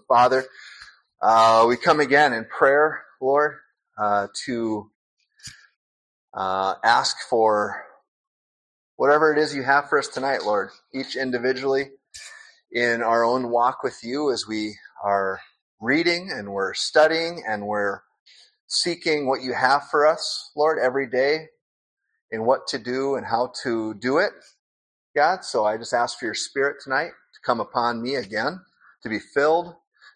Father, we come again in prayer, Lord, to ask for whatever it is you have for us tonight, Lord, each individually in our own walk with you as we are reading and we're studying and we're seeking what you have for us, Lord, every day in what to do and how to do it, God. So I just ask for your Spirit tonight to come upon me again, to be filled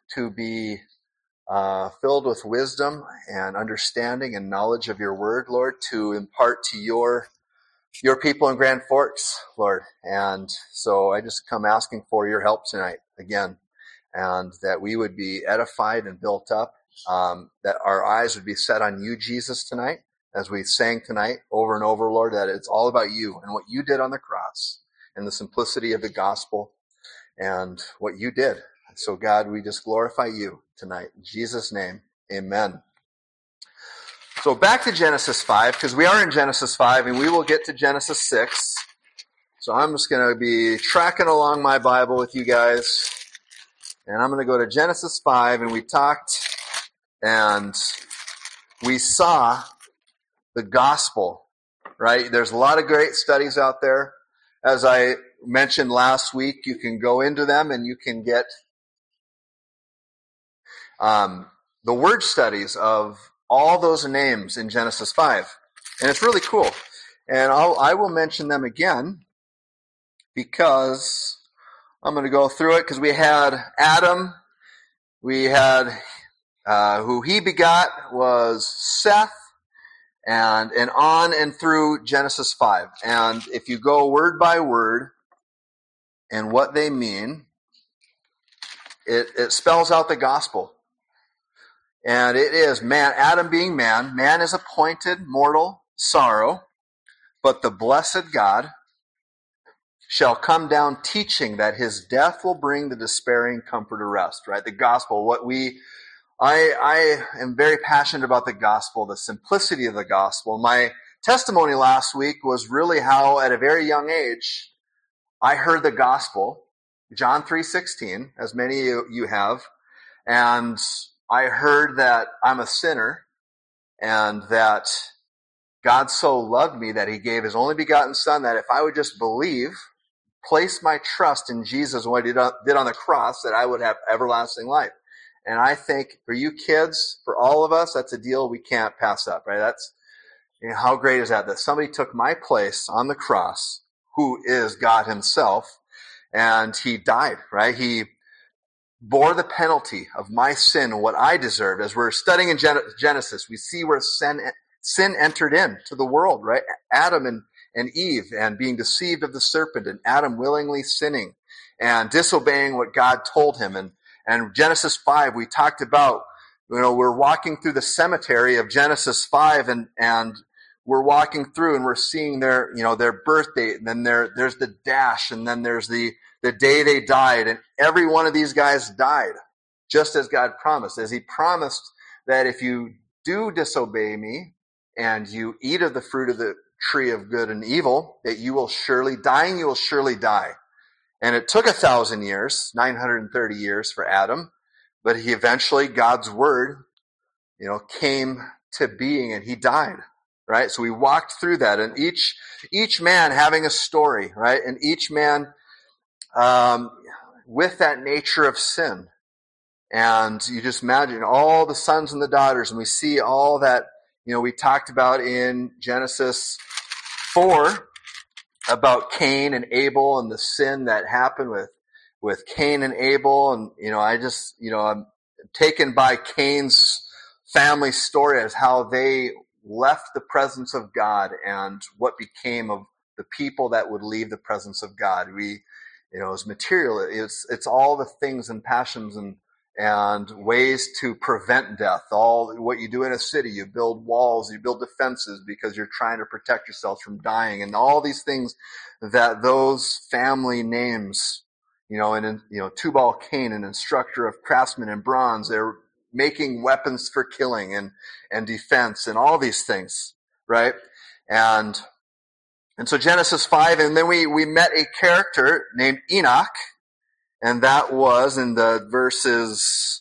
with wisdom and understanding and knowledge of your word, Lord, to impart to your people in Grand Forks, Lord. And so I just come asking for your help tonight again, and that we would be edified and built up, that our eyes would be set on you, Jesus, tonight, as we sang tonight over and over, Lord, that it's all about you and what you did on the cross and the simplicity of the gospel and what you did. So, God, we just glorify you tonight. In Jesus' name, amen. So back to Genesis 5, because we are in Genesis 5, and we will get to Genesis 6. So I'm just going to be tracking along my Bible with you guys. And I'm going to go to Genesis 5, and we talked, and we saw the gospel, right? There's a lot of great studies out there. As I mentioned last week, you can go into them and you can get the word studies of all those names in Genesis 5. And it's really cool. And I will mention them again because I'm going to go through it, because we had Adam, we had who he begot was Seth, and on and through Genesis 5. And if you go word by word and what they mean, it spells out the gospel. And it is man, Adam being man. Man is appointed mortal sorrow, but the blessed God shall come down teaching that his death will bring the despairing comfort to rest, right? The gospel, I am very passionate about the gospel, the simplicity of the gospel. My testimony last week was really how at a very young age I heard the gospel, John 3:16, as many of you have, and I heard that I'm a sinner and that God so loved me that he gave his only begotten Son, that if I would just believe, place my trust in Jesus and what he did on the cross, that I would have everlasting life. And I think for you kids, for all of us, that's a deal we can't pass up, right? That's, how great is that somebody took my place on the cross, who is God himself, and he died, right? He bore the penalty of my sin, what I deserved. As we're studying in Genesis, we see where sin entered into the world, right? Adam and Eve, and being deceived of the serpent, and Adam willingly sinning and disobeying what God told him. And Genesis 5, we talked about, we're walking through the cemetery of Genesis 5, and we're walking through and we're seeing their birth date, and then there's the dash, and then there's the day they died, and every one of these guys died, just as God promised, as he promised that if you do disobey me and you eat of the fruit of the tree of good and evil, that you will surely die, and you will surely die. And it took 1,000 years, 930 years for Adam, but he eventually, God's word, came to being, and he died, right? So we walked through that, and each man having a story, right? And each man with that nature of sin. And you just imagine all the sons and the daughters, and we see all that, we talked about in Genesis 4, about Cain and Abel and the sin that happened with Cain and Abel. And, I'm taken by Cain's family story as how they left the presence of God and what became of the people that would leave the presence of God. It's material. It's all the things and passions and ways to prevent death. All what you do in a city, you build walls, you build defenses because you're trying to protect yourselves from dying, and all these things that those family names, Tubal Cain, an instructor of craftsmen in bronze, they're making weapons for killing and defense and all these things, right? And so Genesis 5, and then we met a character named Enoch. And that was in the verses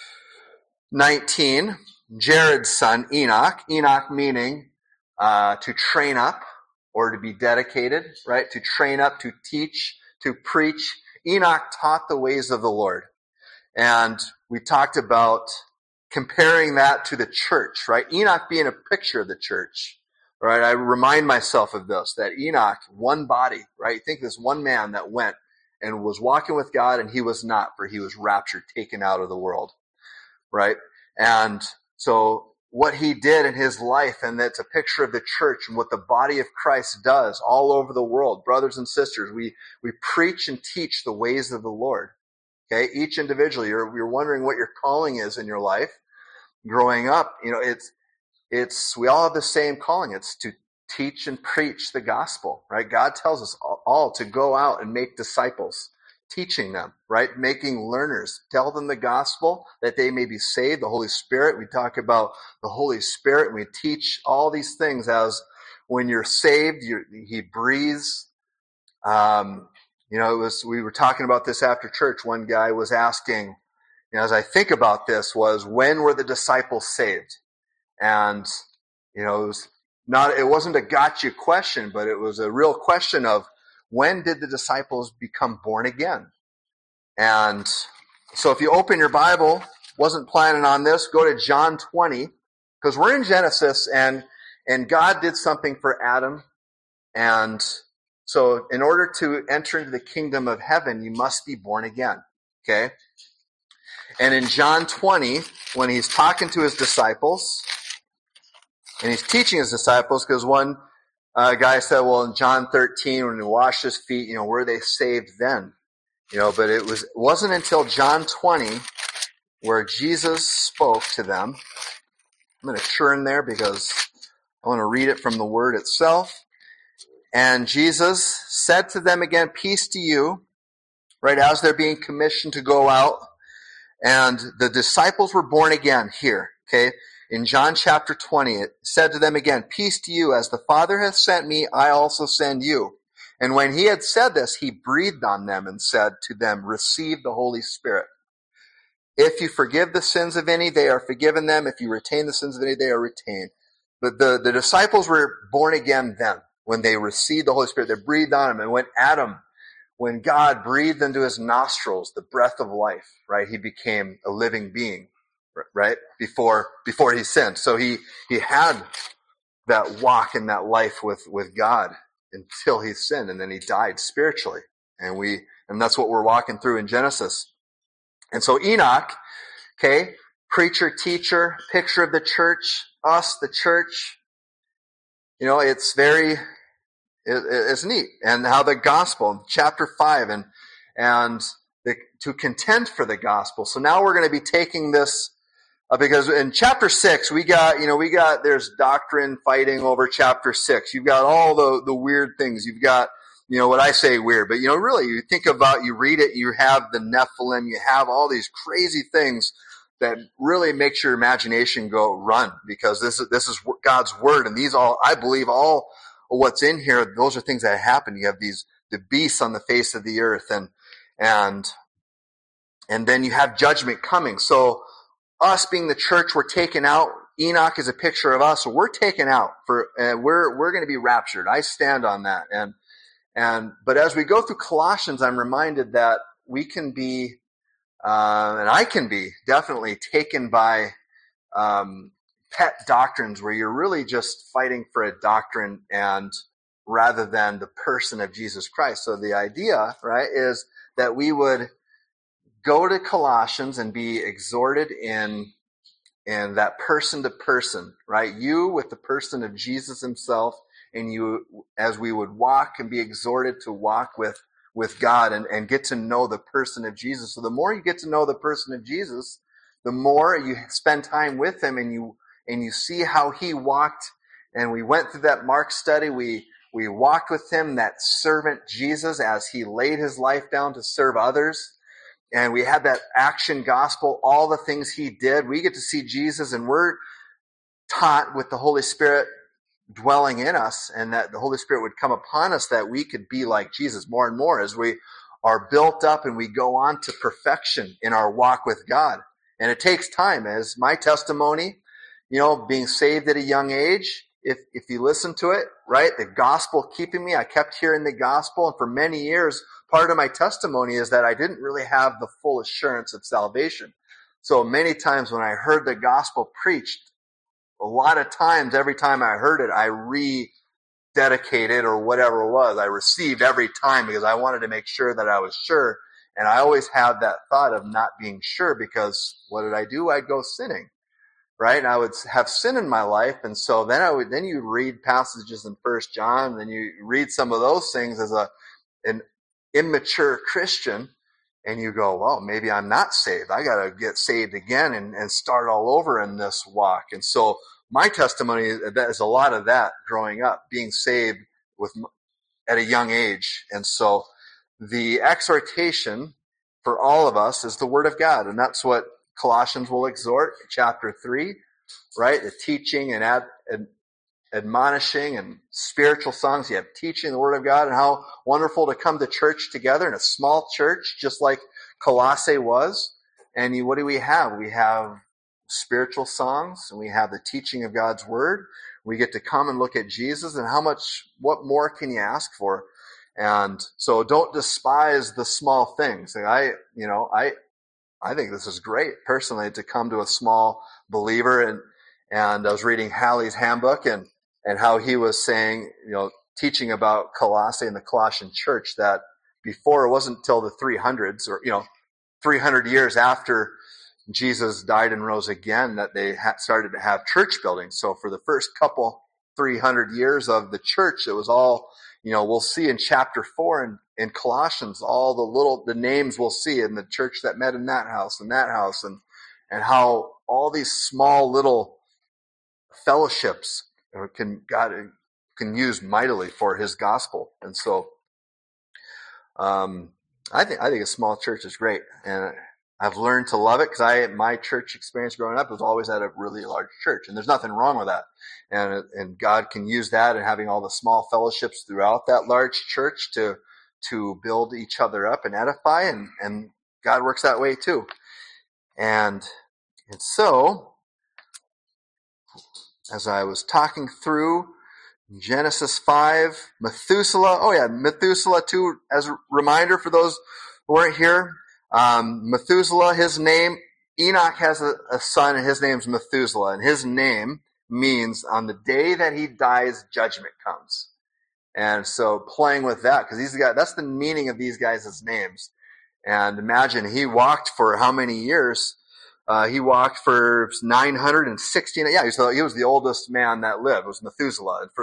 19, Jared's son, Enoch. Enoch meaning to train up or to be dedicated, right? To train up, to teach, to preach. Enoch taught the ways of the Lord. And we talked about comparing that to the church, right? Enoch being a picture of the church, right? I remind myself of this, that Enoch, one body, right? Think this one man that went and was walking with God, and he was not, for he was raptured, taken out of the world, right? And so what he did in his life, and that's a picture of the church and what the body of Christ does all over the world. Brothers and sisters, we preach and teach the ways of the Lord. Okay, each individually, you're wondering what your calling is in your life. Growing up, it's we all have the same calling. It's to teach and preach the gospel, right? God tells us all to go out and make disciples, teaching them, right? Making learners, tell them the gospel that they may be saved. The Holy Spirit, we talk about the Holy Spirit, and we teach all these things as when you're saved, He breathes. We were talking about this after church. One guy was asking, as I think about this, was when were the disciples saved? And, it wasn't a gotcha question, but it was a real question of when did the disciples become born again? And so if you open your Bible, wasn't planning on this, go to John 20, because we're in Genesis, and God did something for Adam, and so in order to enter into the kingdom of heaven, you must be born again, okay? And in John 20, when he's talking to his disciples, and he's teaching his disciples, because one guy said, well, in John 13, when he washed his feet, were they saved then? But it wasn't until John 20 where Jesus spoke to them. I'm going to turn there because I want to read it from the word itself. And Jesus said to them again, peace to you, right, as they're being commissioned to go out. And the disciples were born again here, okay? In John chapter 20, it said to them again, peace to you, as the Father hath sent me, I also send you. And when he had said this, he breathed on them and said to them, receive the Holy Spirit. If you forgive the sins of any, they are forgiven them. If you retain the sins of any, they are retained. But the disciples were born again then. When they received the Holy Spirit, they breathed on him. And when God breathed into his nostrils the breath of life, right, he became a living being, right, before he sinned. So he had that walk and that life with God until he sinned, and then he died spiritually. And that's what we're walking through in Genesis. And so Enoch, okay, preacher, teacher, picture of the church, us, the church, it's neat. And how the gospel, chapter 5, to contend for the gospel. So now we're going to be taking this, because in chapter 6, there's doctrine fighting over chapter 6. You've got all the weird things. You've got, what I say weird, but really, you think about, you read it, you have the Nephilim, you have all these crazy things that really makes your imagination go run, because this is God's word, and I believe all what's in here, those are things that happen. You have the beasts on the face of the earth, and then you have judgment coming. So us being the church, we're taken out. Enoch is a picture of us, so we're taken out we're going to be raptured. I stand on that. But as we go through Colossians, I'm reminded that we can be, and I can be definitely taken by pet doctrines where you're really just fighting for a doctrine and rather than the person of Jesus Christ. So the idea, right, is that we would go to Colossians and be exhorted in that person to person, right? You with the person of Jesus himself, and you, as we would walk and be exhorted to walk with God and get to know the person of Jesus. So the more you get to know the person of Jesus, the more you spend time with him and you see how he walked. And we went through that Mark study. We walked with him, that servant Jesus, as he laid his life down to serve others. And we had that action gospel, all the things he did. We get to see Jesus, and we're taught with the Holy Spirit dwelling in us, and that the Holy Spirit would come upon us, that we could be like Jesus more and more as we are built up and we go on to perfection in our walk with God. And it takes time. As my testimony, being saved at a young age, if you listen to it, right, the gospel keeping me, I kept hearing the gospel, and for many years, part of my testimony is that I didn't really have the full assurance of salvation. So many times when I heard the gospel preached, a lot of times, every time I heard it, I rededicated or whatever it was. I received every time because I wanted to make sure that I was sure. And I always had that thought of not being sure because what did I do? I'd go sinning, right? And I would have sin in my life. And so then you read passages in 1 John, and then you read some of those things as an immature Christian. And you go, well, maybe I'm not saved. I got to get saved again and start all over in this walk. And so my testimony is a lot of that growing up, being saved at a young age. And so the exhortation for all of us is the Word of God. And that's what Colossians will exhort, chapter 3, right? The teaching and admonishing and spiritual songs. You have teaching the Word of God, and how wonderful to come to church together in a small church, just like Colossae was. And what do we have? We have spiritual songs, and we have the teaching of God's Word. We get to come and look at Jesus, and what more can you ask for? And so don't despise the small things. I think this is great personally to come to a small believer, and I was reading Halley's handbook and how he was saying, teaching about Colossae and the Colossian church, that before it wasn't until the 300s or 300 years after Jesus died and rose again that they started to have church buildings. So for the first 300 years of the church, it was all, we'll see in chapter 4 in Colossians, all the names we'll see in the church that met in that house and how all these small little fellowships God can use mightily for his gospel. And so I think a small church is great, and I've learned to love it because my church experience growing up was always at a really large church, and there's nothing wrong with that. And God can use that and having all the small fellowships throughout that large church to build each other up and edify, and God works that way too. And so, as I was talking through Genesis 5, Methuselah too, as a reminder for those who weren't here. Methuselah, his name, Enoch has a son, and his name's Methuselah, and his name means on the day that he dies, judgment comes. And so playing with that, because that's the meaning of these guys' names. And imagine he walked for how many years? He walked for 969. Yeah, he was the oldest man that lived, was Methuselah. And for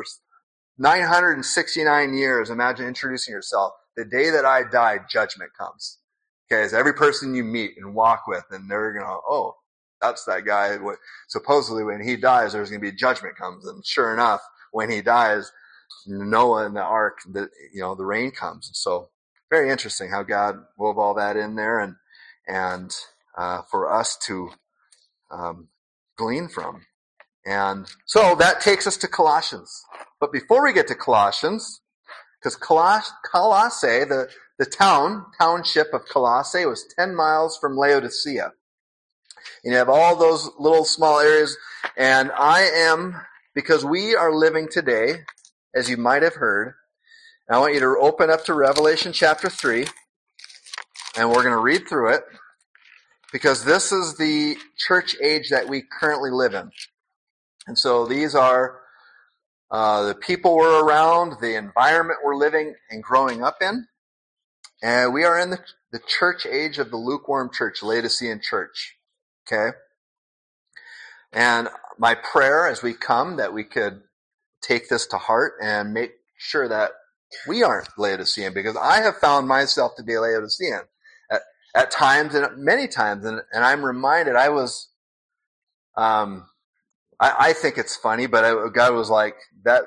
969 years, imagine introducing yourself. The day that I die, judgment comes. Okay, it's every person you meet and walk with, and they're going to, oh, that's that guy. Supposedly when he dies, there's going to be judgment comes. And sure enough, when he dies, Noah and the ark, the rain comes. And so very interesting how God wove all that in there and for us to glean from. And so that takes us to Colossians. But before we get to Colossians, because Colossae, the township of Colossae was 10 miles from Laodicea. And you have all those little small areas. And because we are living today, as you might have heard, I want you to open up to Revelation chapter 3, and we're going to read through it, because this is the church age that we currently live in. And so these are the people we're around, the environment we're living and growing up in. And we are in the church age of the lukewarm church, Laodicean church. Okay? And my prayer as we come that we could take this to heart and make sure that we aren't Laodicean, because I have found myself to be a Laodicean at times and many times. And I'm reminded I was, I think it's funny, but God was like that,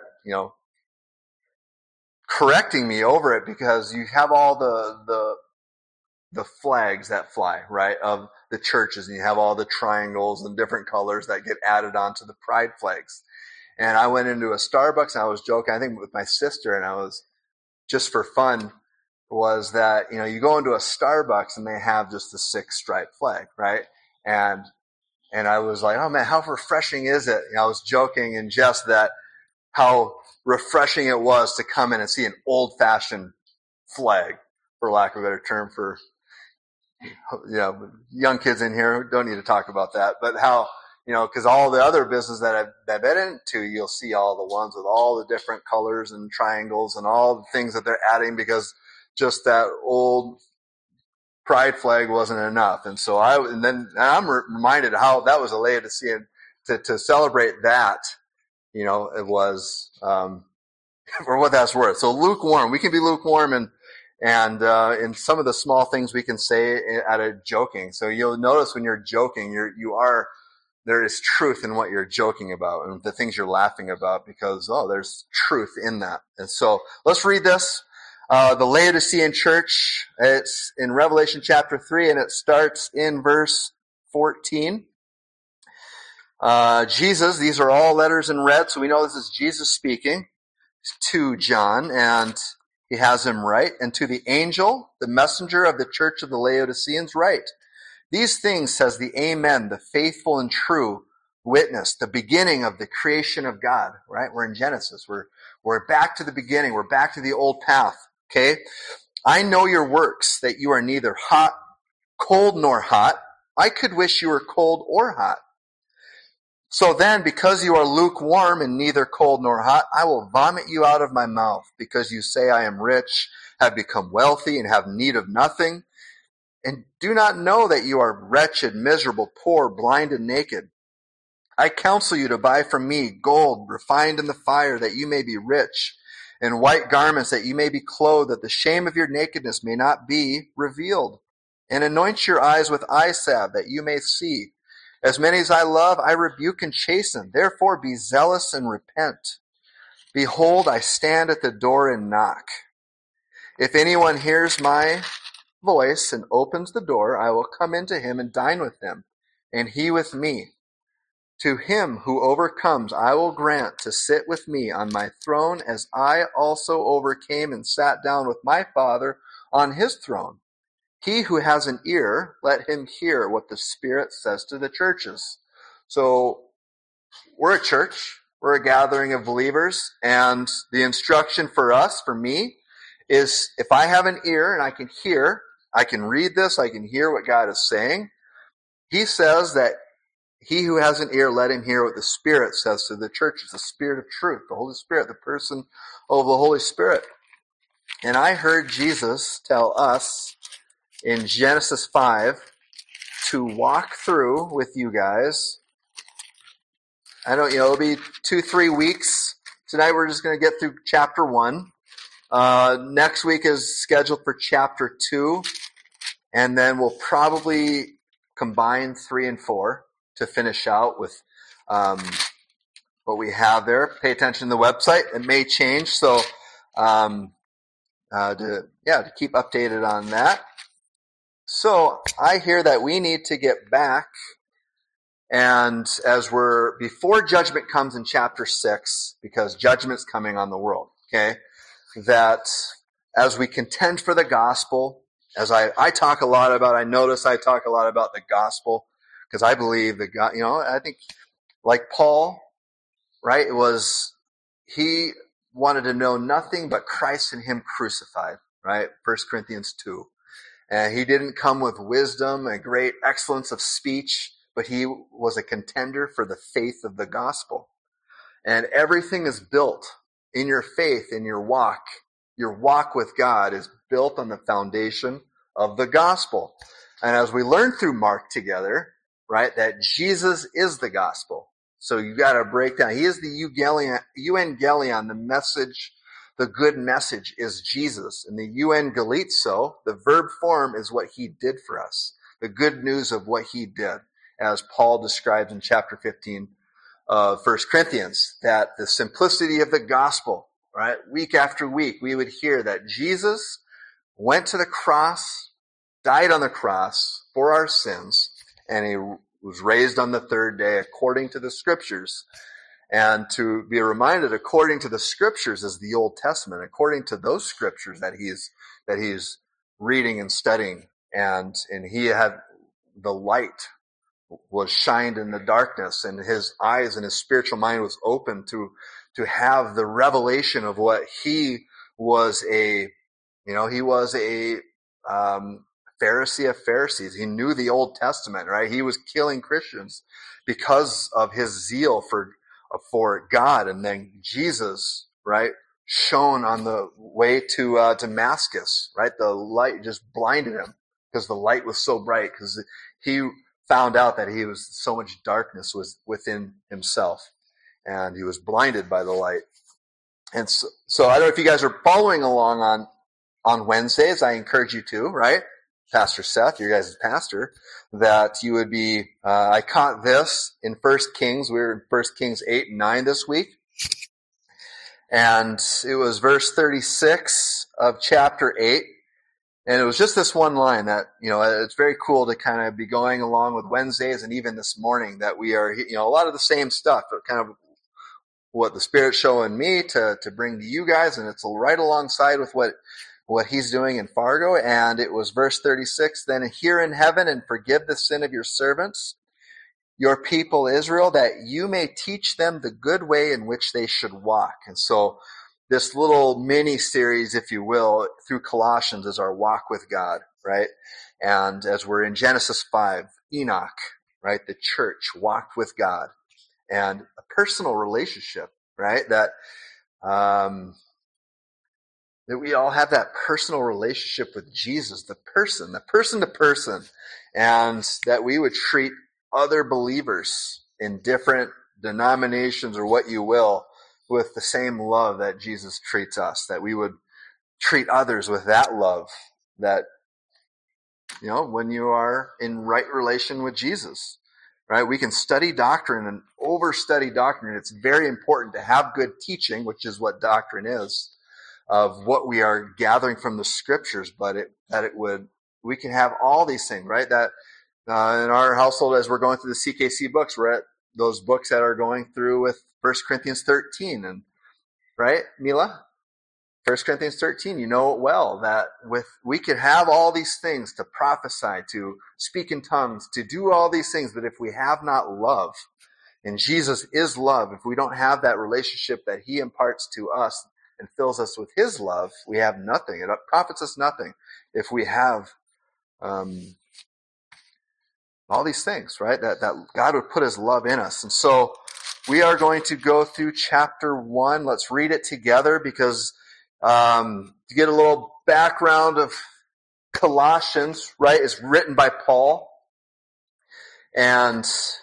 correcting me over it, because you have all the flags that fly, right, of the churches, and you have all the triangles and different colors that get added onto the pride flags. And I went into a Starbucks and I was joking, I think with my sister, and I was just for fun, was that, you go into a Starbucks and they have just the 6-stripe flag, right? And I was like, oh man, how refreshing is it? I was joking in jest that how refreshing it was to come in and see an old-fashioned flag, for lack of a better term, for young kids in here who don't need to talk about that, but how, because all the other business that I've been into, you'll see all the ones with all the different colors and triangles and all the things that they're adding, because just that old pride flag wasn't enough. And so I'm reminded how that was a Laodicea to celebrate that, it was, for what that's worth. So lukewarm, we can be lukewarm and in some of the small things we can say out of joking. So you'll notice when you're joking, there is truth in what you're joking about and the things you're laughing about, because, there's truth in that. And so let's read this. The Laodicean church, it's in Revelation chapter 3, and it starts in verse 14. Jesus, these are all letters in red, so we know this is Jesus speaking to John, and he has him write, and to the angel, the messenger of the church of the Laodiceans, write, these things says the Amen, the faithful and true witness, the beginning of the creation of God, right? We're in Genesis. We're back to the beginning. We're back to the old path, okay? I know your works, that you are neither cold nor hot. I could wish you were cold or hot. So then, because you are lukewarm and neither cold nor hot, I will vomit you out of my mouth, because you say, I am rich, have become wealthy, and have need of nothing, and do not know that you are wretched, miserable, poor, blind, and naked. I counsel you to buy from me gold refined in the fire, that you may be rich, and white garments, that you may be clothed, that the shame of your nakedness may not be revealed. And anoint your eyes with eye salve, that you may see. As many as I love, I rebuke and chasten. Therefore be zealous and repent. Behold, I stand at the door and knock. If anyone hears my voice and opens the door, I will come into him and dine with him, and he with me. To him who overcomes, I will grant to sit with me on my throne, as I also overcame and sat down with my Father on his throne. He who has an ear, let him hear what the Spirit says to the churches. So we're a church. We're a gathering of believers. And the instruction for us, for me, is if I have an ear and I can hear, I can read this, I can hear what God is saying. He says that he who has an ear, let him hear what the Spirit says to the churches, the Spirit of truth, the Holy Spirit, the person of the Holy Spirit. And I heard Jesus tell us in Genesis 5 to walk through with you guys. I don't, it'll be 2-3 weeks. Tonight we're just going to get through chapter 1. Next week is scheduled for chapter 2. And then we'll probably combine 3 and 4 to finish out with what we have there. Pay attention to the website. It may change. So to keep updated on that. So I hear that we need to get back, and before judgment comes in chapter 6, because judgment's coming on the world, okay, that as we contend for the gospel, as I talk a lot about, I talk a lot about the gospel, because I believe that God, I think like Paul, right, he wanted to know nothing but Christ and him crucified, right, 1 Corinthians 2. And he didn't come with wisdom and great excellence of speech, but he was a contender for the faith of the gospel. And everything is built in your faith, in your walk. Your walk with God is built on the foundation of the gospel. And as we learn through Mark together, right, that Jesus is the gospel. So you got to break down. He is the euangelion, the message. The good message is Jesus. And the euangelizo, the verb form, is what he did for us. The good news of what he did, as Paul describes in chapter 15 of 1 Corinthians, that the simplicity of the gospel, right? Week after week, we would hear that Jesus went to the cross, died on the cross for our sins, and he was raised on the third day according to the scriptures. and to be reminded, according to the scriptures, is the Old Testament, according to those scriptures that he's reading and studying, and he had the light was shined in the darkness, and his eyes and his spiritual mind was open to have the revelation of what he was he was a Pharisee of Pharisees. He knew the Old Testament, right? He was killing Christians because of his zeal for God. And then Jesus, right, shone on the way to Damascus, right? The light just blinded him because the light was so bright, because he found out that so much darkness was within himself, and he was blinded by the light. And so I don't know if you guys are following along on Wednesdays. I encourage you to, right? Pastor Seth, your guys' pastor, that you would be, I caught this in 1 Kings. We were in 1 Kings 8 and 9 this week. And it was verse 36 of chapter 8. And it was just this one line that, it's very cool to kind of be going along with Wednesdays, and even this morning that we are, a lot of the same stuff, but kind of what the Spirit's showing me to bring to you guys. And it's right alongside with what he's doing in Fargo. And it was verse 36, then hear in heaven and forgive the sin of your servants, your people Israel, that you may teach them the good way in which they should walk. And so this little mini series, if you will, through Colossians is our walk with God, right? And as we're in Genesis 5, Enoch, right? The church walked with God, and a personal relationship, right? That we all have that personal relationship with Jesus, the person to person, and that we would treat other believers in different denominations or what you will with the same love that Jesus treats us, that we would treat others with that love that, when you are in right relation with Jesus, right? We can study doctrine and overstudy doctrine. It's very important to have good teaching, which is what doctrine is, of what we are gathering from the scriptures, but we can have all these things, right? That in our household, as we're going through the CKC books, we're at those books that are going through with 1 Corinthians 13, and right, Mila? 1 Corinthians 13, you know it well, that we could have all these things to prophesy, to speak in tongues, to do all these things, but if we have not love, and Jesus is love, if we don't have that relationship that he imparts to us and fills us with his love, we have nothing. It profits us nothing if we have all these things, right? That God would put his love in us. And so we are going to go through chapter 1. Let's read it together, because to get a little background of Colossians, right? It's written by Paul. And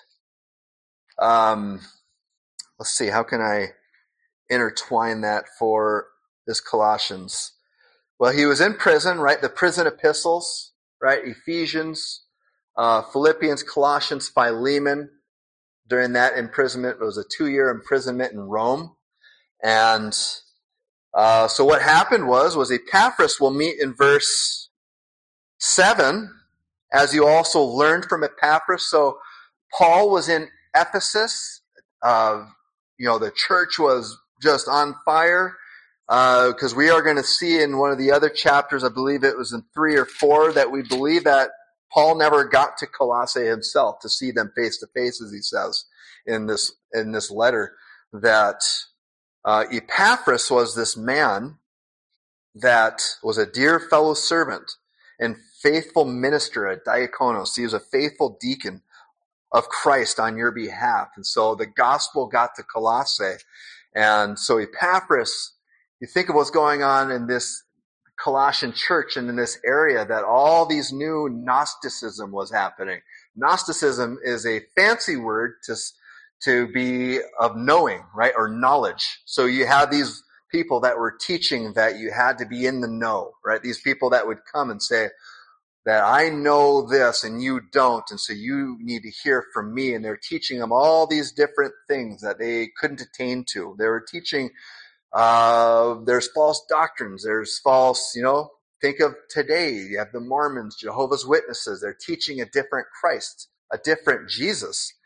let's see, how can I intertwine that for this Colossians? Well, he was in prison, right? The prison epistles, right? Ephesians, Philippians, Colossians, Philemon. During that imprisonment, it was a 2-year imprisonment in Rome. And so what happened was Epaphras will meet in verse 7, as you also learned from Epaphras. So Paul was in Ephesus. The church was just on fire, because we are going to see in one of the other chapters, I believe it was in 3 or 4, that we believe that Paul never got to Colossae himself to see them face to face, as he says in this letter, that Epaphras was this man that was a dear fellow servant and faithful minister at Diakonos. He was a faithful deacon of Christ on your behalf. And so the gospel got to Colossae. And so Epaphras, you think of what's going on in this Colossian church and in this area, that all these new Gnosticism was happening. Gnosticism is a fancy word to be of knowing, right? Or knowledge. So you had these people that were teaching that you had to be in the know, right? These people that would come and say that I know this and you don't, and so you need to hear from me. And they're teaching them all these different things that they couldn't attain to. They were teaching there's false doctrines, there's false, think of today, you have the Mormons, Jehovah's Witnesses, they're teaching a different Christ, a different Jesus.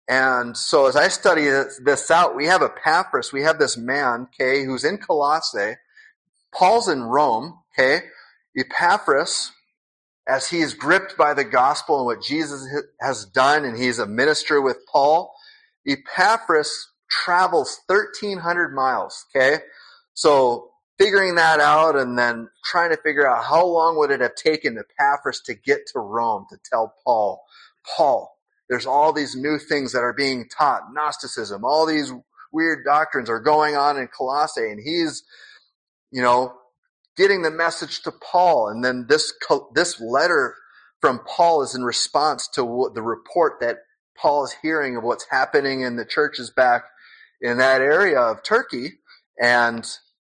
And so as I study this out, we have Epaphras, we have this man, okay, who's in Colossae. Paul's in Rome, okay. Epaphras, as he's gripped by the gospel and what Jesus has done, and he's a minister with Paul, Epaphras travels 1,300 miles, okay? So figuring that out and then trying to figure out how long would it have taken Epaphras to get to Rome to tell Paul, there's all these new things that are being taught, Gnosticism, all these weird doctrines are going on in Colossae, and he's, getting the message to Paul. And then this letter from Paul is in response to the report that Paul is hearing of what's happening in the churches back in that area of Turkey. And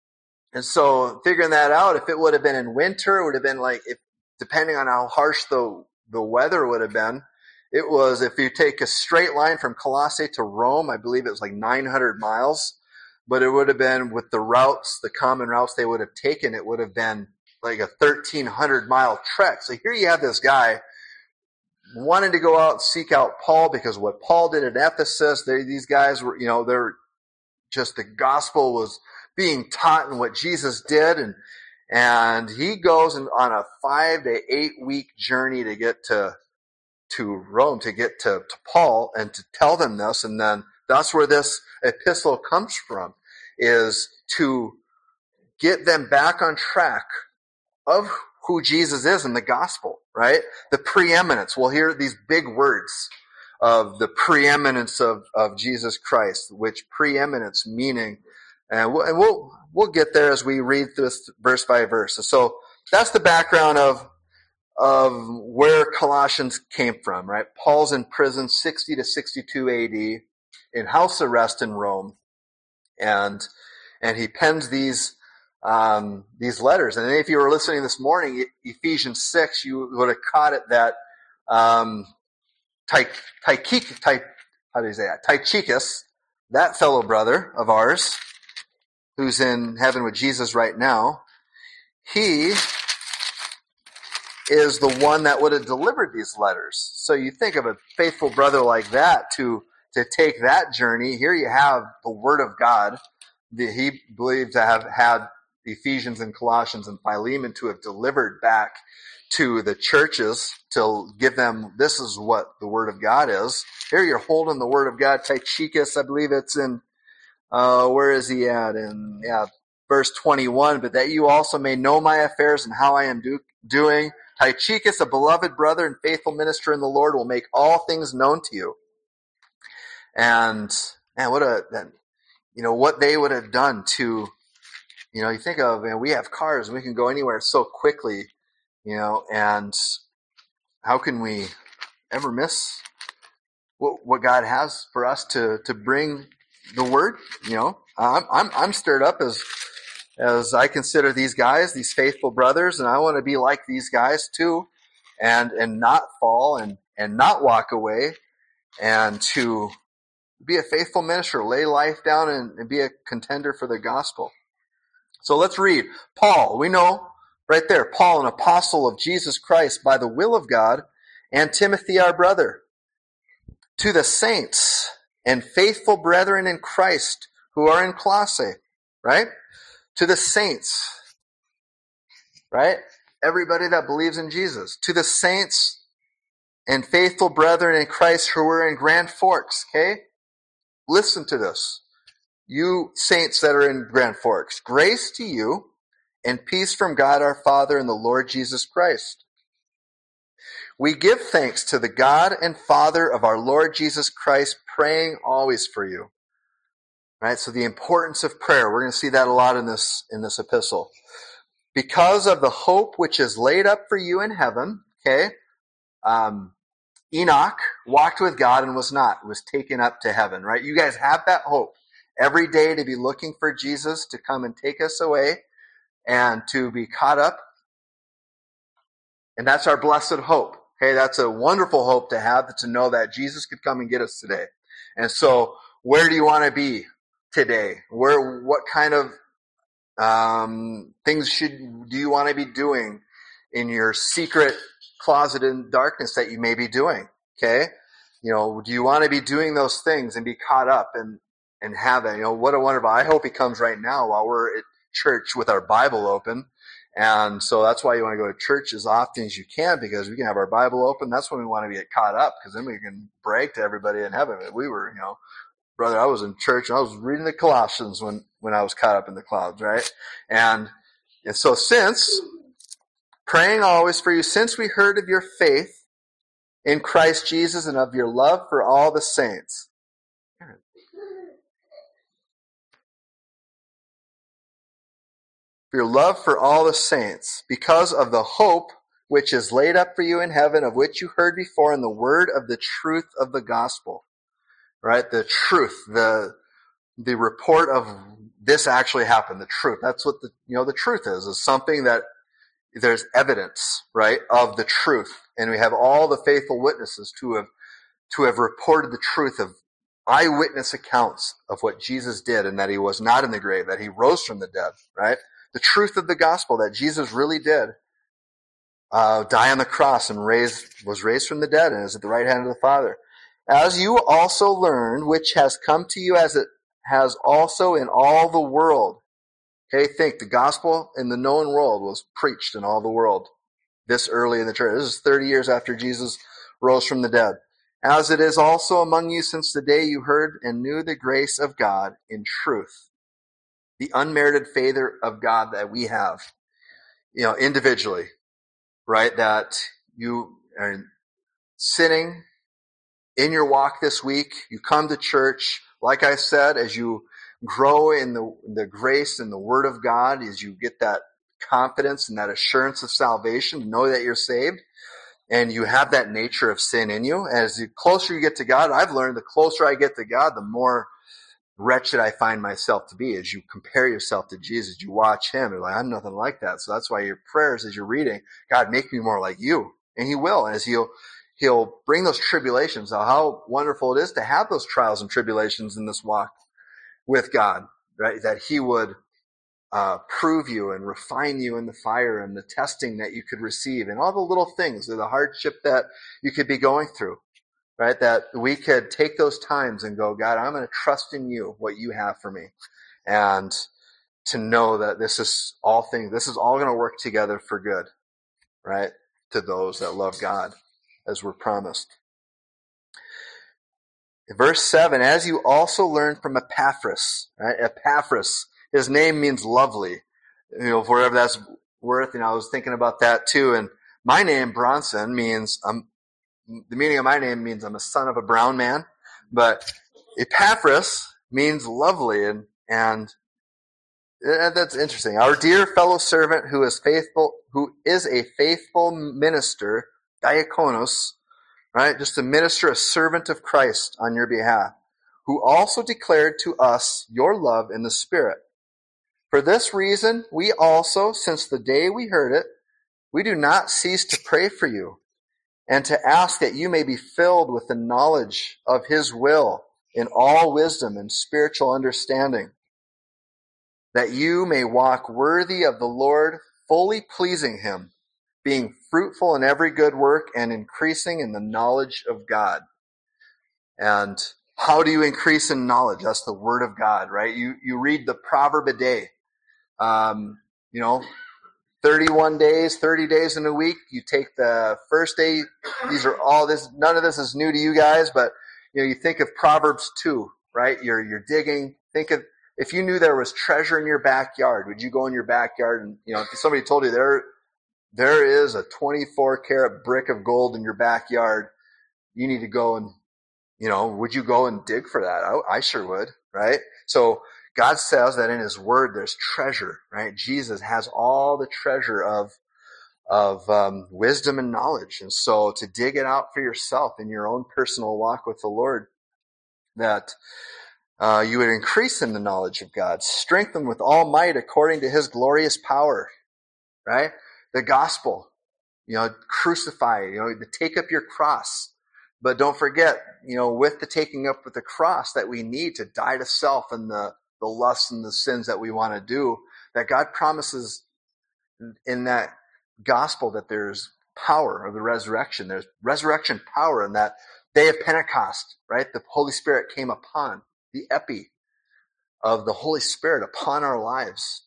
so figuring that out, if it would have been in winter, it would have been depending on how harsh the weather would have been, it was, if you take a straight line from Colossae to Rome, I believe it was 900 miles. But it would have been, with the routes, the common routes they would have taken, it would have been like a 1,300-mile trek. So here you have this guy wanting to go out and seek out Paul, because what Paul did at Ephesus, these guys were, they're just, the gospel was being taught and what Jesus did. And he goes on a 5 to 8 week journey to get to Rome, to get to Paul and to tell them this. And then that's where this epistle comes from, is to get them back on track of who Jesus is in the gospel, right? The preeminence. We'll hear these big words of the preeminence of Jesus Christ, which preeminence meaning, and we'll get there as we read this verse by verse. So that's the background of where Colossians came from, right? Paul's in prison 60 to 62 AD. In house arrest in Rome, and he pens these letters. And if you were listening this morning, Ephesians 6, you would have caught it that Tychicus, that fellow brother of ours, who's in heaven with Jesus right now, he is the one that would have delivered these letters. So you think of a faithful brother like that to take that journey. Here you have the Word of God that he believed to have had Ephesians and Colossians and Philemon to have delivered back to the churches to give them, this is what the Word of God is. Here you're holding the Word of God. Tychicus, I believe it's in, where is he at? In verse 21, but that you also may know my affairs and how I am doing. Tychicus, a beloved brother and faithful minister in the Lord, will make all things known to you. And what they would have done to, you think of, we have cars and we can go anywhere so quickly, and how can we ever miss what God has for us to bring the word? I'm stirred up as I consider these guys, these faithful brothers, and I want to be like these guys too, and not fall and not walk away, and to be a faithful minister, lay life down and be a contender for the gospel. So let's read. Paul, we know right there, Paul, an apostle of Jesus Christ by the will of God, and Timothy, our brother, to the saints and faithful brethren in Christ who are in Colossae, right? To the saints, right? Everybody that believes in Jesus. To the saints and faithful brethren in Christ who are in Grand Forks, okay? Listen to this. You saints that are in Grand Forks, grace to you and peace from God our Father and the Lord Jesus Christ. We give thanks to the God and Father of our Lord Jesus Christ, praying always for you. Right? So the importance of prayer. We're going to see that a lot in this epistle. Because of the hope which is laid up for you in heaven, okay? Enoch walked with God and was taken up to heaven, right? You guys have that hope every day to be looking for Jesus to come and take us away and to be caught up. And that's our blessed hope. Okay, that's a wonderful hope to have, to know that Jesus could come and get us today. And so, where do you want to be today? What kind of things do you want to be doing in your secret closet in darkness that you may be doing? Okay, do you want to be doing those things and be caught up in heaven? What a wonderful, I hope he comes right now while we're at church with our Bible open. And so that's why you want to go to church as often as you can, because we can have our Bible open. That's when we want to get caught up, because then we can brag to everybody in heaven. We were, brother, I was in church and I was reading the Colossians when I was caught up in the clouds, right? And so praying always for you, since we heard of your faith in Christ Jesus and of your love for all the saints. For your love for all the saints, because of the hope which is laid up for you in heaven, of which you heard before in the word of the truth of the gospel. Right? The truth, the report of this actually happened, the truth. That's what the truth is something that there's evidence, right, of the truth. And we have all the faithful witnesses to have reported the truth of eyewitness accounts of what Jesus did, and that he was not in the grave, that he rose from the dead, right? The truth of the gospel, that Jesus really did die on the cross and was raised from the dead and is at the right hand of the Father. As you also learned, which has come to you as it has also in all the world. Okay, think, the gospel in the known world was preached in all the world this early in the church. This is 30 years after Jesus rose from the dead. As it is also among you since the day you heard and knew the grace of God in truth. The unmerited favor of God that we have, individually, right? That you are sitting in your walk this week, you come to church, like I said, as you grow in the grace and the word of God, as you get that confidence and that assurance of salvation, to know that you're saved, and you have that nature of sin in you. As the closer you get to God, I've learned the closer I get to God, the more wretched I find myself to be. As you compare yourself to Jesus, you watch him, you're like, I'm nothing like that. So that's why your prayers as you're reading, God, make me more like you. And he will, as he'll bring those tribulations. How wonderful it is to have those trials and tribulations in this walk with God, right? That he would prove you and refine you in the fire and the testing that you could receive and all the little things, or the hardship that you could be going through, right? That we could take those times and go, God, I'm going to trust in you, what you have for me. And to know that this is all going to work together for good, right? To those that love God, as we're promised. In verse 7, as you also learned from Epaphras, right? Epaphras, his name means lovely. For whatever that's worth, I was thinking about that too. And my name, Bronson, means, the meaning of my name means I'm a son of a brown man. But Epaphras means lovely, and that's interesting. Our dear fellow servant who is a faithful minister, diakonos, right? Just a minister, a servant of Christ on your behalf, who also declared to us your love in the Spirit. For this reason, we also, since the day we heard it, we do not cease to pray for you and to ask that you may be filled with the knowledge of his will in all wisdom and spiritual understanding, that you may walk worthy of the Lord, fully pleasing him, being fruitful in every good work and increasing in the knowledge of God. And how do you increase in knowledge? That's the word of God, right? You read the proverb a day. 31 days, 30 days in a week. You take the first day. None of this is new to you guys, but you think of Proverbs 2, right? You're digging. Think of, if you knew there was treasure in your backyard, would you go in your backyard and, if somebody told you there is a 24 karat brick of gold in your backyard, you need to go and, would you go and dig for that? I sure would, right? So God says that in his word there's treasure, right? Jesus has all the treasure of wisdom and knowledge. And so to dig it out for yourself in your own personal walk with the Lord, that you would increase in the knowledge of God, strengthened with all might according to his glorious power, right? The gospel, crucify, to take up your cross. But don't forget, with the taking up with the cross, that we need to die to self and the lusts and the sins that we want to do, that God promises in that gospel that there's power of the resurrection. There's resurrection power, and that day of Pentecost, right? The Holy Spirit came upon the epi of the Holy Spirit upon our lives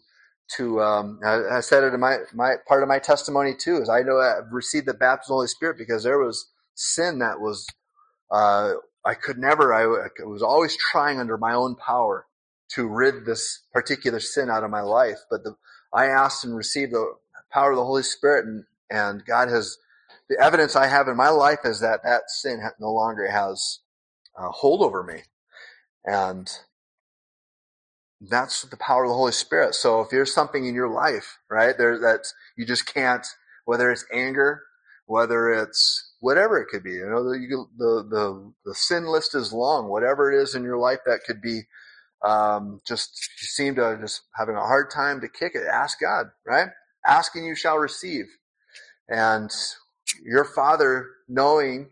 I said it in my part of my testimony too, is I know I've received the baptism of the Holy Spirit because there was sin that was, I was always trying under my own power to rid this particular sin out of my life. But I asked and received the power of the Holy Spirit, and God has, the evidence I have in my life is that sin no longer has hold over me. And that's the power of the Holy Spirit. So if there's something in your life, right, that you just can't, whether it's anger, whether it's whatever it could be, the sin list is long. Whatever it is in your life that could be, just you seem to just having a hard time to kick it. Ask God, right? Ask and you shall receive. And your Father, knowing,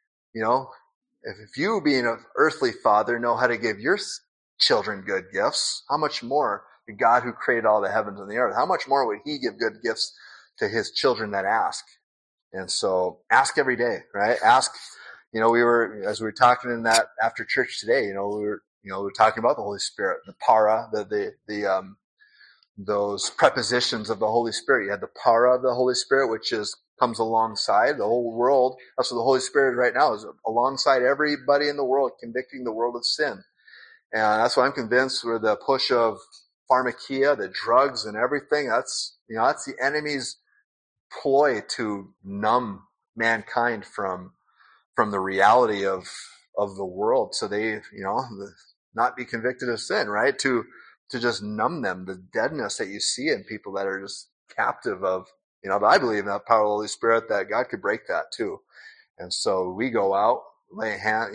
if you being an earthly father know how to give your children good gifts, how much more the God who created all the heavens and the earth, how much more would he give good gifts to his children that ask? And so ask every day, right? Ask, as we were talking in that after church today, we were talking about the Holy Spirit, the para, those prepositions of the Holy Spirit. You had the para of the Holy Spirit, which comes alongside the whole world. That's what the Holy Spirit right now is, alongside everybody in the world, convicting the world of sin. And that's why I'm convinced with the push of pharmakia, the drugs and everything, that's the enemy's ploy to numb mankind from the reality of the world. So they, not be convicted of sin, right? To just numb them, the deadness that you see in people that are just captive of, but I believe in that power of the Holy Spirit that God could break that too. And so we go out, lay a hand,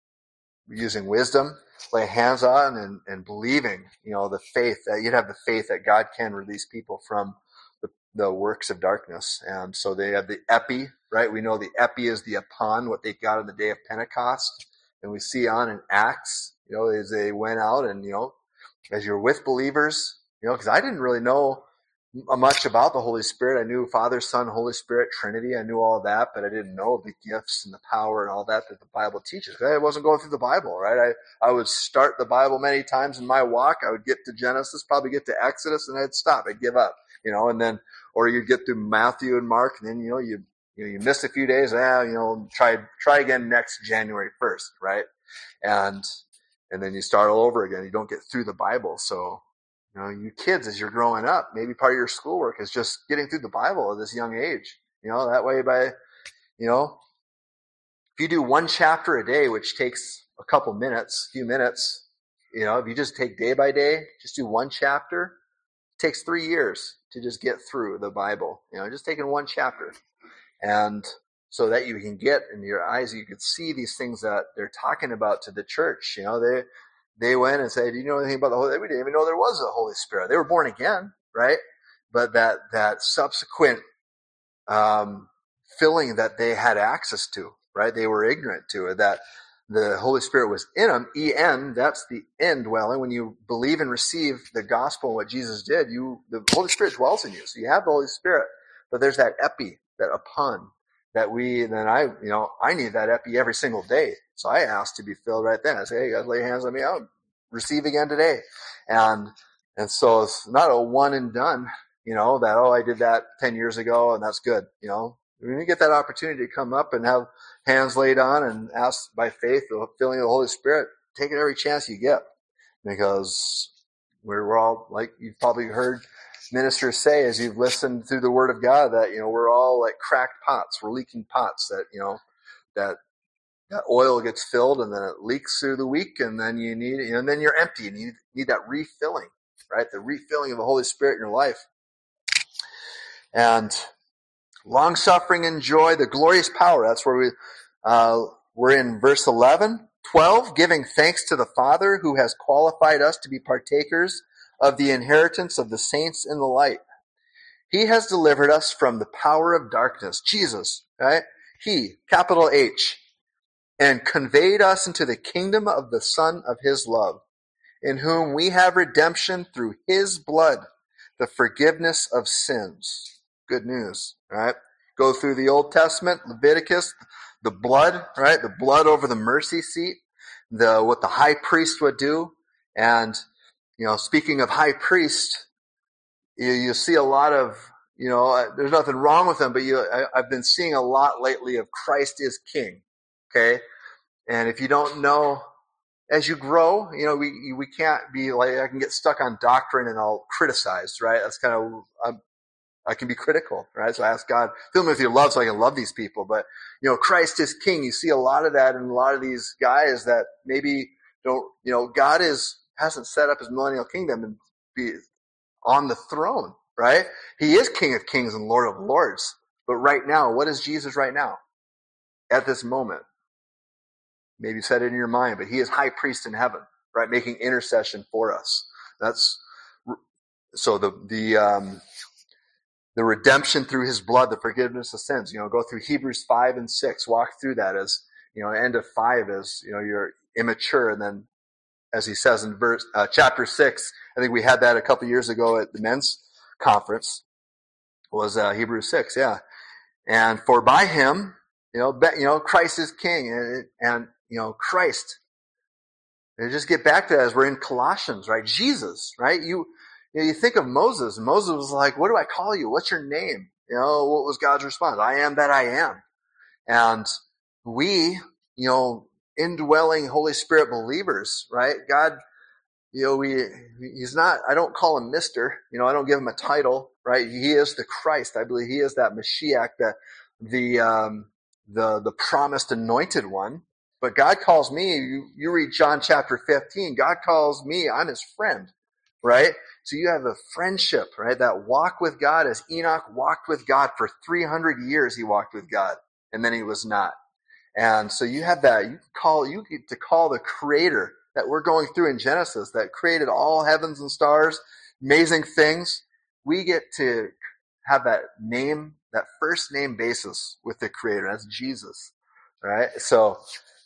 using wisdom, lay hands on and believing, the faith that you'd have the faith that God can release people from the works of darkness. And so they have the epi, right? We know the epi is the upon, what they got on the day of Pentecost. And we see on in Acts, as they went out and, as you're with believers, because I didn't really know much about the Holy Spirit. I knew Father, Son, Holy Spirit, Trinity. I knew all that, but I didn't know the gifts and the power and all that the Bible teaches. I wasn't going through the Bible, right? I would start the Bible many times in my walk. I would get to Genesis, probably get to Exodus, and I'd stop. I'd give up, and then, or you'd get through Matthew and Mark, and then, you miss a few days. Try again next January 1st, right? And then you start all over again. You don't get through the Bible. So, you kids, as you're growing up, maybe part of your schoolwork is just getting through the Bible at this young age. That way if you do one chapter a day, which takes a few minutes, if you just take day by day, just do one chapter, it takes 3 years to just get through the Bible, just taking one chapter. And so that you can get in your eyes, you could see these things that they're talking about to the church. They went and said, do you know anything about the Holy Spirit? We didn't even know there was a Holy Spirit. They were born again, right? But that subsequent filling that they had access to, right? They were ignorant to it, that the Holy Spirit was in them. En, that's the indwelling. When you believe and receive the gospel and what Jesus did, the Holy Spirit dwells in you. So you have the Holy Spirit. But there's that epi, that upon, that I need that epi every single day. So I asked to be filled right then. I say, hey, God, lay hands on me. I'll receive again today. And so it's not a one and done, I did that 10 years ago and that's good. When you get that opportunity to come up and have hands laid on and ask by faith, the filling of the Holy Spirit, take it every chance you get. Because we're all, like you've probably heard ministers say as you've listened through the Word of God, that, we're all like cracked pots. We're leaking pots that oil gets filled and then it leaks through the week and then you need, and then you're empty and you need that refilling, right? The refilling of the Holy Spirit in your life. And long suffering and joy, the glorious power. That's where we're in verse 12, giving thanks to the Father who has qualified us to be partakers of the inheritance of the saints in the light. He has delivered us from the power of darkness, Jesus, right? He, capital H, and conveyed us into the kingdom of the Son of his love, in whom we have redemption through his blood, the forgiveness of sins. Good news, right? Go through the Old Testament, Leviticus, the blood, right? The blood over the mercy seat, what the high priest would do. And, speaking of high priest, you see a lot of, there's nothing wrong with them, but I've been seeing a lot lately of Christ is King. Okay. And if you don't know, as you grow, we can't be like, I can get stuck on doctrine and I'll criticize, right? That's kind of, I can be critical, right? So I ask God, fill me with your love so I can love these people. But, Christ is King. You see a lot of that in a lot of these guys that maybe don't, God hasn't set up his millennial kingdom and be on the throne, right? He is King of Kings and Lord of Lords. But right now, what is Jesus right now? At this moment. Maybe you said it in your mind, but he is high priest in heaven, right? Making intercession for us. That's so the redemption through his blood, the forgiveness of sins. Go through Hebrews 5 and 6, walk through that as, end of 5 is, you're immature. And then as he says in chapter 6, I think we had that a couple years ago at the men's conference, was Hebrews 6. Yeah. And for by him, Christ is King and Christ. And just get back to that as we're in Colossians, right? Jesus, right? You think of Moses. Moses was like, what do I call you? What's your name? What was God's response? I am that I am. And we, indwelling Holy Spirit believers, right? God, he's not, I don't call him Mr., I don't give him a title, right? He is the Christ. I believe he is that Mashiach, the promised anointed one. But God calls me, you read John chapter 15, God calls me, I'm his friend, right? So you have a friendship, right? That walk with God, as Enoch walked with God for 300 years, he walked with God, and then he was not. And so you have that, you get to call the creator that we're going through in Genesis, that created all heavens and stars, amazing things. We get to have that name, that first name basis with the creator. That's Jesus, right? So,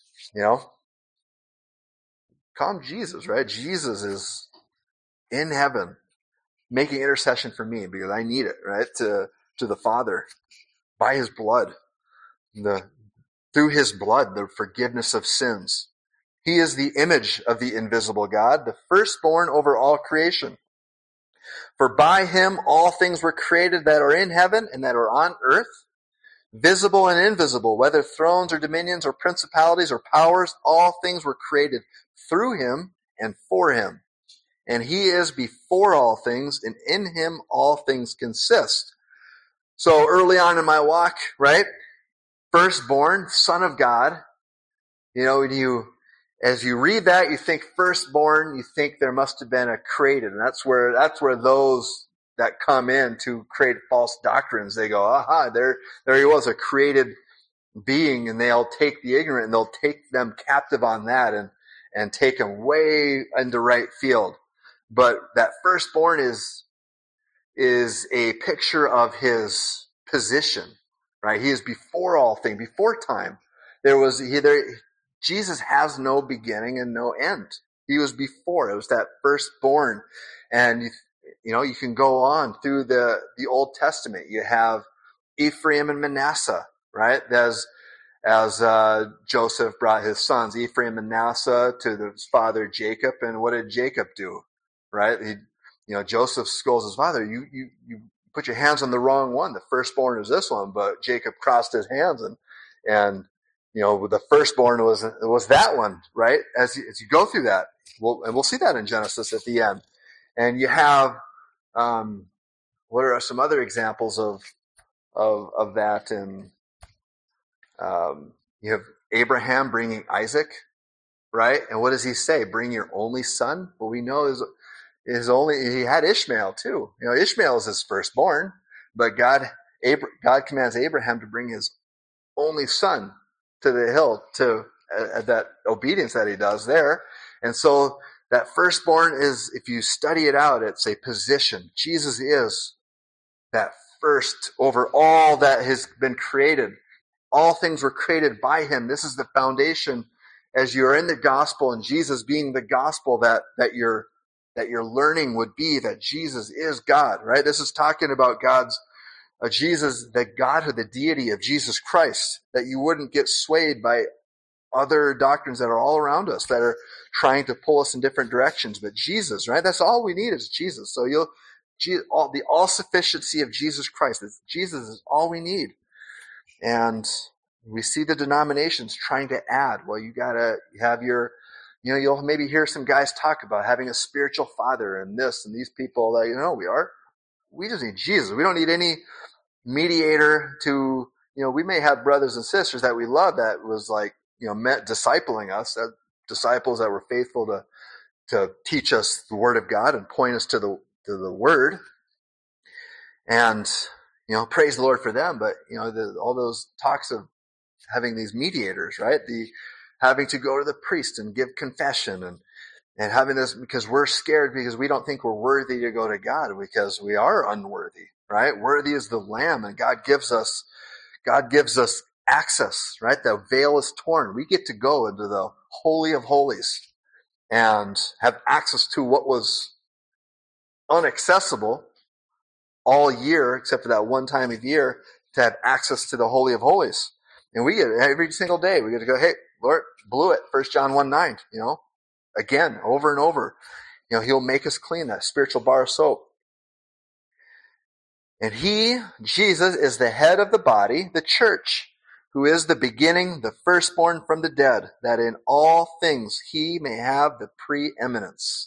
call him Jesus, right? Jesus is in heaven making intercession for me because I need it, right? To the Father by his blood, through his blood, the forgiveness of sins. He is the image of the invisible God, the firstborn over all creation. For by him all things were created that are in heaven and that are on earth, visible and invisible, whether thrones or dominions or principalities or powers, all things were created through him and for him. And he is before all things, and in him all things consist. So early on in my walk, right? Firstborn, Son of God. As you read that, you think firstborn, you think there must have been a created. And that's where those that come in to create false doctrines, they go, aha, there he was, a created being, and they'll take the ignorant and they'll take them captive on that and take them way into right field. But that firstborn is a picture of his position, right? He is before all things, before time. Jesus has no beginning and no end. He was before. It was that firstborn. And you can go on through the Old Testament. You have Ephraim and Manasseh, right? As Joseph brought his sons, Ephraim and Manasseh, to his father Jacob. And what did Jacob do? Right? Joseph scolds his father. You put your hands on the wrong one. The firstborn is this one, but Jacob crossed his hands and the firstborn was that one, right? As you go through that, we'll see that in Genesis at the end. And you have, what are some other examples of that? And you have Abraham bringing Isaac, right? And what does he say? Bring your only son. Well, we know he had Ishmael too. Ishmael is his firstborn, but God commands Abraham to bring his only son to the hill, to that obedience that he does there. And so that firstborn is, if you study it out, it's a position. Jesus is that first over all that has been created. All things were created by him. This is the foundation as you're in the gospel, and Jesus being the gospel that your learning would be that Jesus is God, right? This is talking about God's of Jesus, the Godhood, the deity of Jesus Christ, that you wouldn't get swayed by other doctrines that are all around us that are trying to pull us in different directions. But Jesus, right? That's all we need is Jesus. So the all-sufficiency of Jesus Christ. Jesus is all we need. And we see the denominations trying to add. Well, you gotta have you'll maybe hear some guys talk about having a spiritual father and this and these people that, we just need Jesus. We don't need any mediator to, we may have brothers and sisters that we love that was discipling us, disciples that were faithful to teach us the Word of God and point us to the Word. And, praise the Lord for them. But, all those talks of having these mediators, right? Having to go to the priest and give confession and having this because we're scared because we don't think we're worthy to go to God because we are unworthy, right? Worthy is the Lamb, and God gives us access, right? The veil is torn. We get to go into the Holy of Holies and have access to what was inaccessible all year, except for that one time of year, to have access to the Holy of Holies. And we get it every single day. We get to go, hey, Lord, blew it. 1 John 1:9, again, over and over. He'll make us clean, that spiritual bar of soap. And Jesus, is the head of the body, the church, who is the beginning, the firstborn from the dead, that in all things he may have the preeminence.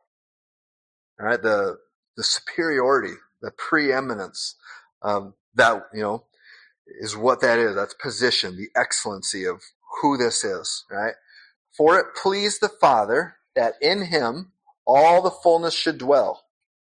All right, the superiority, the preeminence, that, is what that is. That's position, the excellency of who this is, right? For it pleased the Father that in him all the fullness should dwell,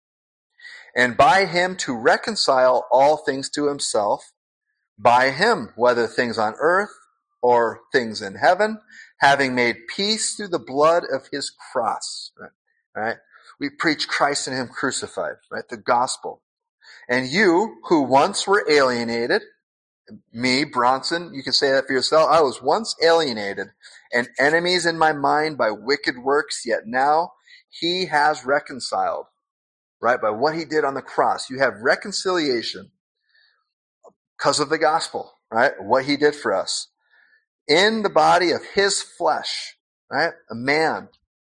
and by him to reconcile all things to himself, by him, whether things on earth or things in heaven, having made peace through the blood of his cross. Right? We preach Christ and him crucified, right? The gospel. And you, who once were alienated, me, Bronson, you can say that for yourself. I was once alienated and enemies in my mind by wicked works, yet now he has reconciled, right? By what he did on the cross. You have reconciliation because of the gospel, right? What he did for us. In the body of his flesh, right? A man,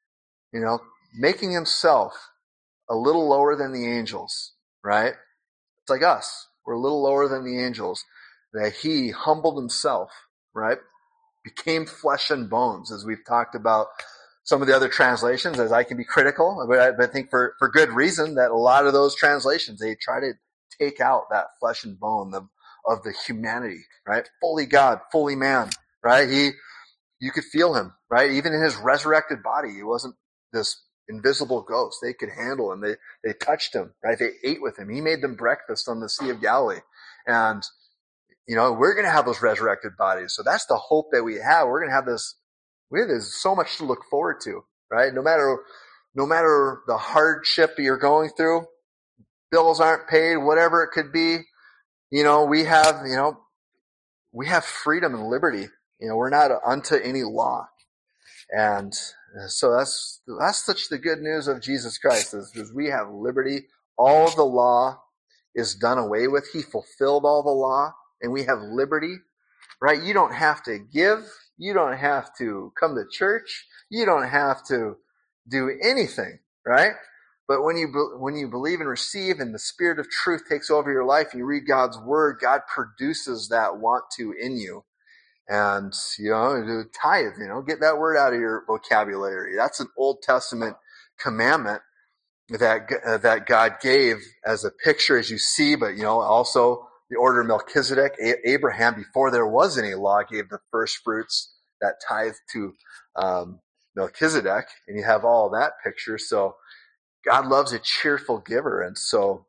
making himself a little lower than the angels, right? It's like us. We're a little lower than the angels. That he humbled himself, right? Became flesh and bones, as we've talked about some of the other translations, as I can be critical, but I think for good reason that a lot of those translations, they try to take out that flesh and bone of the humanity, right? Fully God, fully man, right? You could feel him, right? Even in his resurrected body, he wasn't this invisible ghost. They could handle him. They touched him, right? They ate with him. He made them breakfast on the Sea of Galilee. And we're going to have those resurrected bodies. So that's the hope that we have. We're going to have this. There's so much to look forward to, right? No matter the hardship you're going through, bills aren't paid, whatever it could be, we have freedom and liberty. We're not unto any law. And so that's such the good news of Jesus Christ is we have liberty. All of the law is done away with. He fulfilled all the law. And we have liberty, right? You don't have to give. You don't have to come to church. You don't have to do anything, right? But when you believe and receive and the Spirit of truth takes over your life, you read God's word, God produces that want to in you. And, tithe, get that word out of your vocabulary. That's an Old Testament commandment that God gave as a picture, as you see, but, also the order of Melchizedek. Abraham, before there was any law, gave the first fruits, that tithe to Melchizedek, and you have all that picture. So God loves a cheerful giver, and so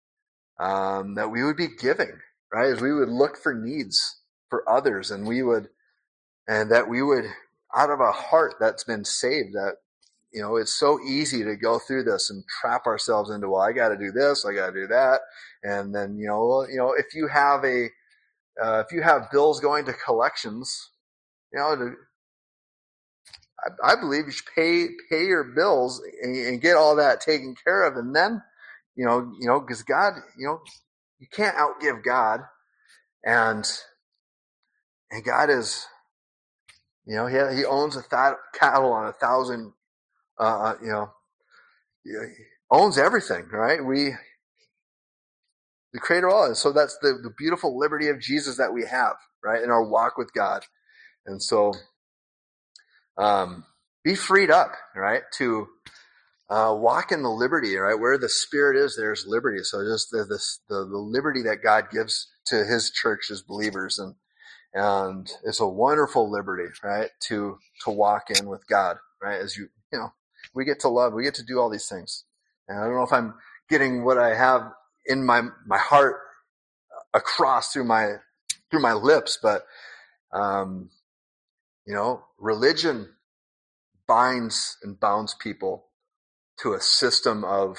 that we would be giving, right? As we would look for needs for others, and that we would, out of a heart that's been saved, that it's so easy to go through this and trap ourselves into, well, I got to do this, I got to do that. And then, if you have bills going to collections, I believe you should pay your bills and get all that taken care of. And then, because God, You can't outgive God. And God is, he owns cattle on 1,000, he owns everything, right? The creator of all. And so that's the beautiful liberty of Jesus that we have, right, in our walk with God. And so be freed up, right, to walk in the liberty, right? Where the Spirit is, there's liberty. So just the liberty that God gives to his church as believers. And it's a wonderful liberty, right, to walk in with God, right? As we get to love, we get to do all these things. And I don't know if I'm getting what I have in my heart across through my lips, but religion binds and bounds people to a system of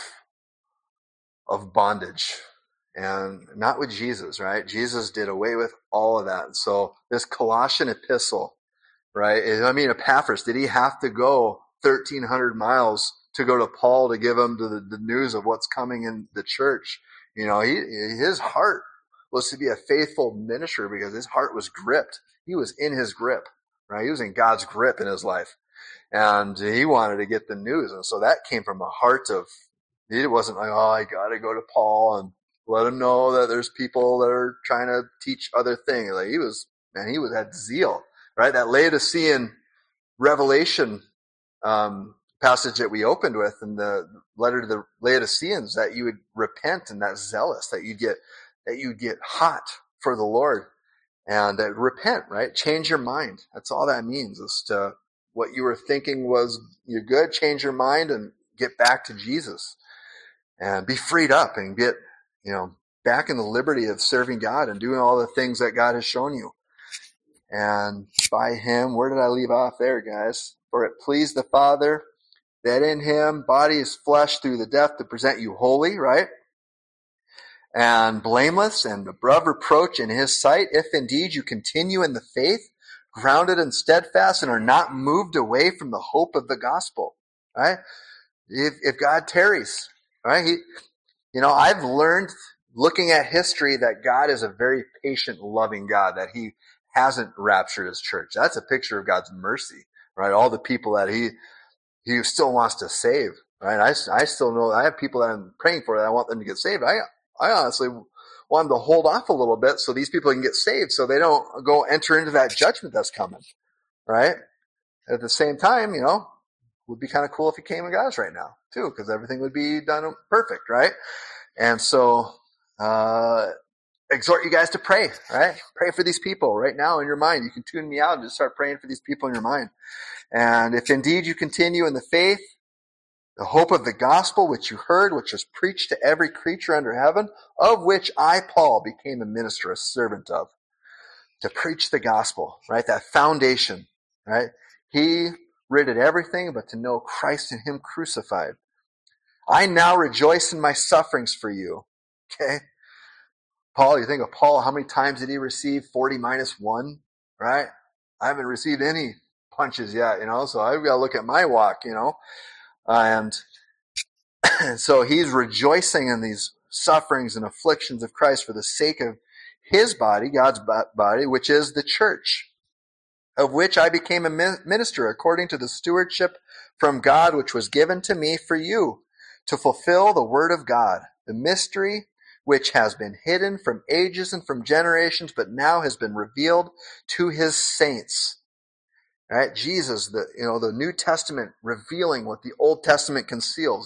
bondage, and not with Jesus, right? Jesus did away with all of that. And so this Colossian epistle, right? Epaphras, did he have to go 1,300 miles to go to Paul to give him the news of what's coming in the church? His heart was to be a faithful minister because his heart was gripped. He was in his grip, right? He was in God's grip in his life. And he wanted to get the news. And so that came from a heart of, it wasn't like, oh, I got to go to Paul and let him know that there's people that are trying to teach other things. Like he had zeal, right? That Laodicean Revelation passage that we opened with in the letter to the Laodiceans, that you would repent and that zealous, that you'd get hot for the Lord, and that repent, right? Change your mind. That's all that means, is to what you were thinking was you're good, change your mind and get back to Jesus and be freed up and get, back in the liberty of serving God and doing all the things that God has shown you. And by him, where did I leave off there, guys? For it pleased the Father that in him, body is flesh through the death, to present you holy, right? And blameless and above reproach in his sight, if indeed you continue in the faith, grounded and steadfast, and are not moved away from the hope of the gospel, right? If God tarries, right? I've learned looking at history that God is a very patient, loving God, that he hasn't raptured his church. That's a picture of God's mercy, right? All the people that he still wants to save, right? I still know I have people that I'm praying for that I want them to get saved. I honestly want them to hold off a little bit so these people can get saved, so they don't go enter into that judgment that's coming, right? At the same time, would be kind of cool if he came and got us right now too, because everything would be done perfect, right? And so exhort you guys to pray, right? Pray for these people right now in your mind. You can tune me out and just start praying for these people in your mind. And if indeed you continue in the faith, the hope of the gospel which you heard, which was preached to every creature under heaven, of which I, Paul, became a minister, a servant of, to preach the gospel, right? That foundation, right? He ridded everything but to know Christ and him crucified. I now rejoice in my sufferings for you. Okay? Paul, you think of Paul, how many times did he receive 40 minus 1? Right? I haven't received any punches yet, so I've got to look at my walk, and so he's rejoicing in these sufferings and afflictions of Christ for the sake of his body, God's body, which is the church, of which I became a minister according to the stewardship from God, which was given to me for you, to fulfill the word of God, the mystery which has been hidden from ages and from generations, but now has been revealed to his saints. Right? Jesus, the New Testament revealing what the Old Testament conceals.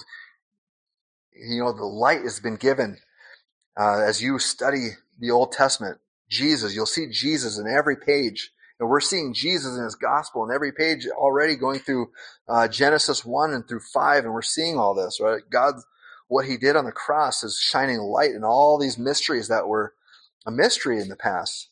The light has been given as you study the Old Testament. Jesus, you'll see Jesus in every page. And we're seeing Jesus in his gospel in every page already, going through Genesis 1 and through 5, and we're seeing all this, right? God, what he did on the cross is shining light in all these mysteries that were a mystery in the past.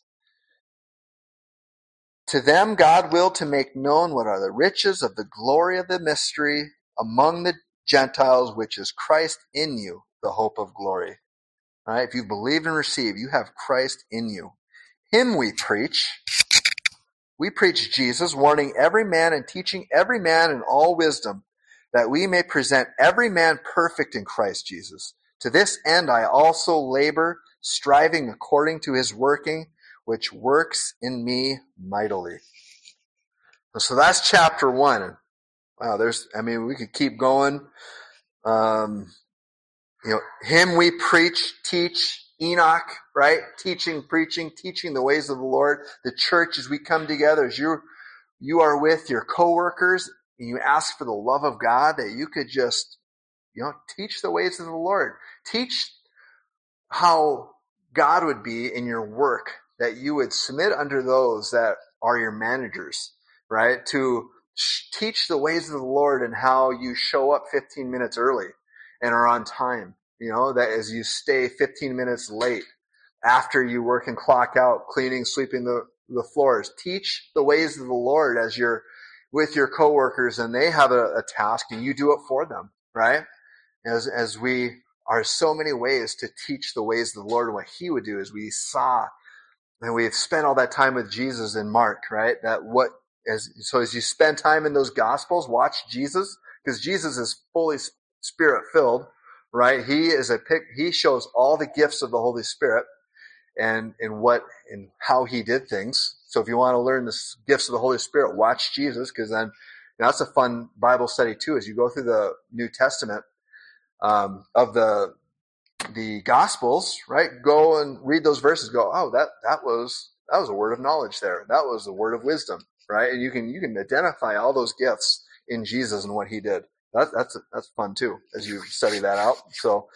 To them God willed to make known what are the riches of the glory of the mystery among the Gentiles, which is Christ in you, the hope of glory. All right? If you've believed and received, you have Christ in you. Him we preach. We preach Jesus, warning every man and teaching every man in all wisdom, that we may present every man perfect in Christ Jesus. To this end I also labor, striving according to his working, which works in me mightily. So that's chapter 1. Wow, we could keep going. Him we preach, teach, Enoch, right? Teaching, preaching, teaching the ways of the Lord. The church, as we come together, as you are with your coworkers, and you ask for the love of God, that you could just, teach the ways of the Lord. Teach how God would be in your work, that you would submit under those that are your managers, right? To teach the ways of the Lord and how you show up 15 minutes early and are on time. That as you stay 15 minutes late after you work and clock out, cleaning, sweeping the floors. Teach the ways of the Lord as you're with your coworkers and they have a task and you do it for them, right? As we are so many ways to teach the ways of the Lord and what he would do, as we saw and we've spent all that time with Jesus in Mark, right? As you spend time in those Gospels, watch Jesus, because Jesus is fully Spirit filled, right? He shows all the gifts of the Holy Spirit and how he did things. So if you want to learn the gifts of the Holy Spirit, watch Jesus, because then that's a fun Bible study too. As you go through the New Testament of the Gospels, right? Go and read those verses. Go, oh, that was a word of knowledge there. That was a word of wisdom, right? And you can identify all those gifts in Jesus and what he did. That's fun too, as you study that out. So,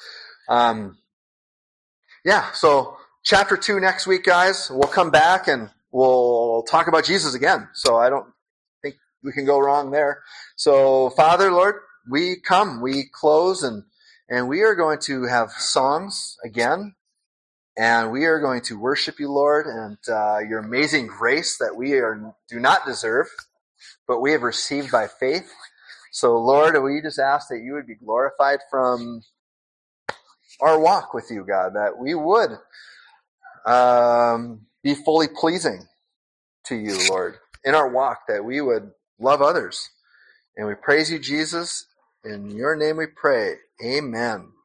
so chapter 2 next week, guys. We'll come back and we'll talk about Jesus again. So I don't think we can go wrong there. So, Father, Lord, we close and we are going to have songs again, and we are going to worship you, Lord, and your amazing grace that we do not deserve, but we have received by faith. So, Lord, we just ask that you would be glorified from our walk with you, God, that we would be fully pleasing to you, Lord, in our walk, that we would love others. And we praise you, Jesus. In your name we pray. Amen.